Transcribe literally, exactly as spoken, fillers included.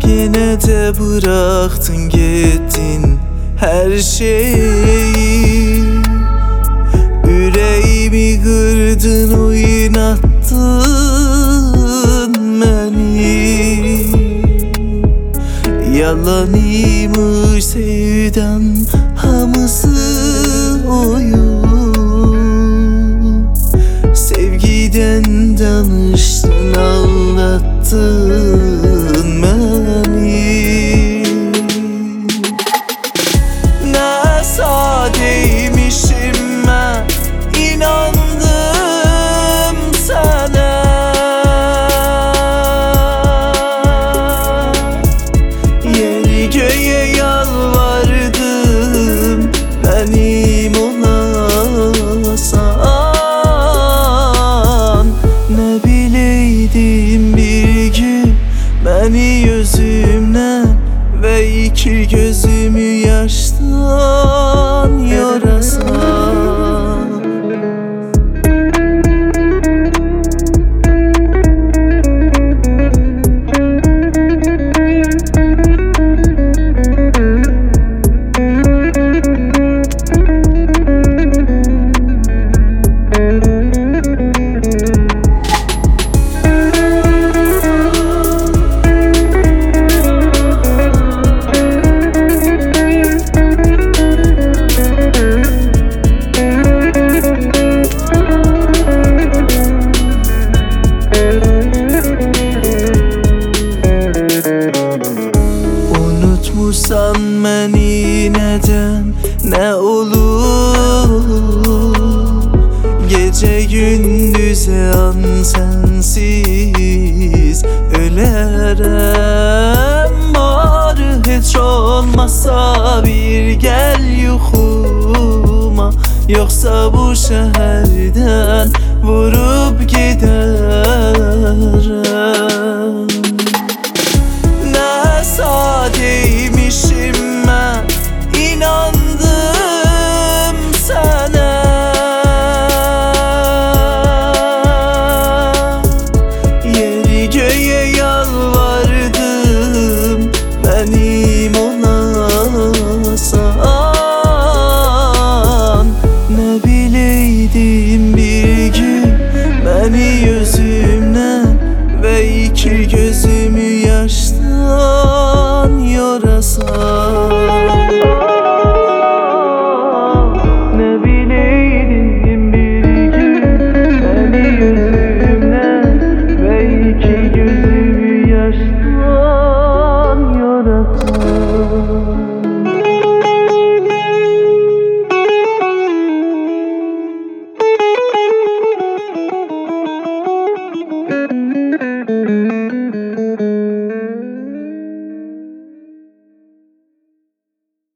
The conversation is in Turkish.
Yine de bıraktın gittin her şeyi. Yüreğimi kırdın, oynattın beni. Yalanıymış sevdan hamısı oyun. Sevgiden danıştın, ağlattın beni. Ne sadeymişim ben, inandım sana. Yeri göğe yalvardım, benim olasan. Ne bileydim bir gün beni yüzümden ve iki gözümü yaştan yorasan. Unutmuşsan beni neden, ne olur? Gece gündüz an sensiz ölerem. Bari hiç olmazsa bir gel yuxuma, yoksa bu şehirden vurup gider.